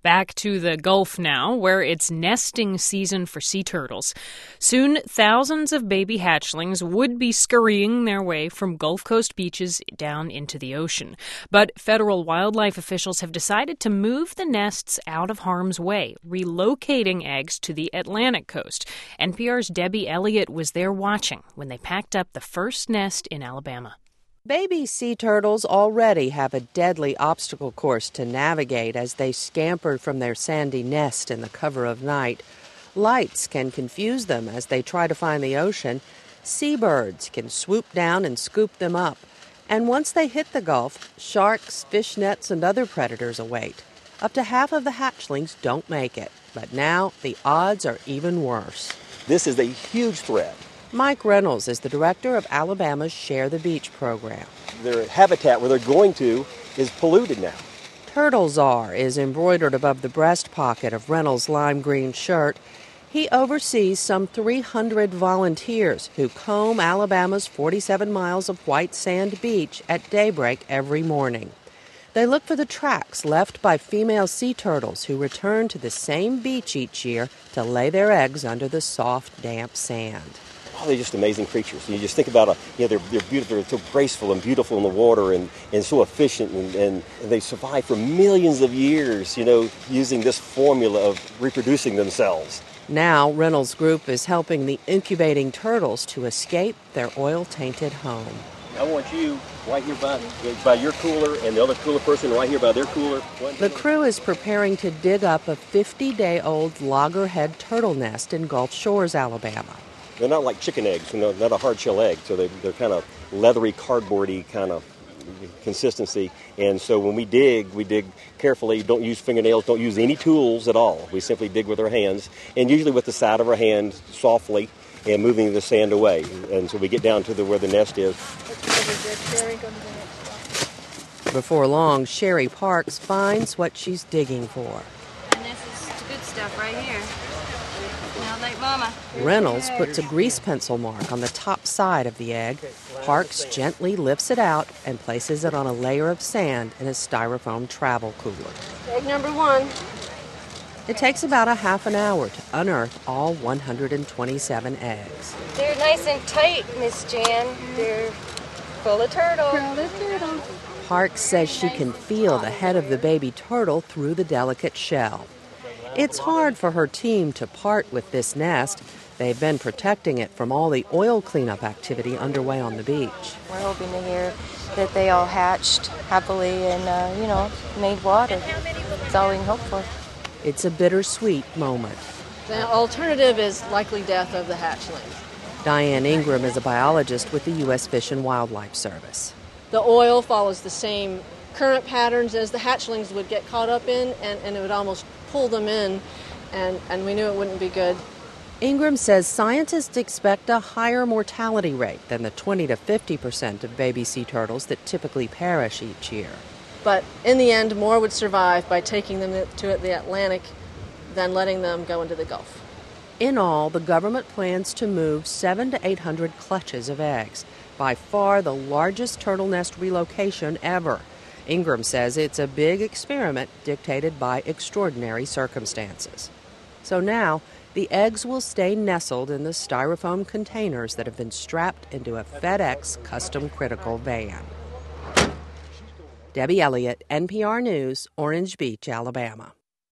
Back to the Gulf now, where it's nesting season for sea turtles. Soon, thousands of baby hatchlings would be scurrying their way from Gulf Coast beaches down into the ocean. But federal wildlife officials have decided to move the nests out of harm's way, relocating eggs to the Atlantic coast. NPR's Debbie Elliott was there watching when they packed up the first nest in Alabama. Baby sea turtles already have a deadly obstacle course to navigate as they scamper from their sandy nest in the cover of night. Lights can confuse them as they try to find the ocean. Seabirds can swoop down and scoop them up. And once they hit the Gulf, sharks, fishnets, and other predators await. Up to half of the hatchlings don't make it. But now the odds are even worse. This is a huge threat. Mike Reynolds is the director of Alabama's Share the Beach program. Their habitat where they're going to is polluted now. Turtle Czar is embroidered above the breast pocket of Reynolds' lime green shirt. He oversees some 300 volunteers who comb Alabama's 47 miles of white sand beach at daybreak every morning. They look for the tracks left by female sea turtles who return to the same beach each year to lay their eggs under the soft, damp sand. Oh, they're just amazing creatures. You just think about they're beautiful, they're so graceful and beautiful in the water and so efficient, and they survive for millions of years, using this formula of reproducing themselves. Now, Reynolds' group is helping the incubating turtles to escape their oil-tainted home. I want you right here by your cooler and the other cooler person right here by their cooler. The crew is preparing to dig up a 50-day-old loggerhead turtle nest in Gulf Shores, Alabama. They're not like chicken eggs, not a hard-shell egg, so they're kind of leathery, cardboardy kind of consistency. And so when we dig carefully, don't use fingernails, don't use any tools at all. We simply dig with our hands, and usually with the side of our hand softly and moving the sand away. And so we get down to where the nest is. Before long, Sherry Parks finds what she's digging for. And this is good stuff right here. Now, like Mama. Reynolds puts a grease pencil mark on the top side of the egg. Parks gently lifts it out and places it on a layer of sand in a styrofoam travel cooler. Egg number 1. It takes about a half an hour to unearth all 127 eggs. They're nice and tight, Miss Jan. They're full of turtle. Parks says she can feel the head of the baby turtle through the delicate shell. It's hard for her team to part with this nest. They've been protecting it from all the oil cleanup activity underway on the beach. We're hoping to hear that they all hatched happily and, made water. That's all we can hope for. It's a bittersweet moment. The alternative is likely death of the hatchlings. Diane Ingram is a biologist with the U.S. Fish and Wildlife Service. The oil follows the same current patterns as the hatchlings would get caught up in, and it would almost pull them in, and we knew it wouldn't be good. Ingram says scientists expect a higher mortality rate than the 20 to 50% of baby sea turtles that typically perish each year. But in the end, more would survive by taking them to the Atlantic than letting them go into the Gulf. In all, the government plans to move 700 to 800 clutches of eggs, by far the largest turtle nest relocation ever. Ingram says it's a big experiment dictated by extraordinary circumstances. So now, the eggs will stay nestled in the styrofoam containers that have been strapped into a FedEx custom critical van. Debbie Elliott, NPR News, Orange Beach, Alabama.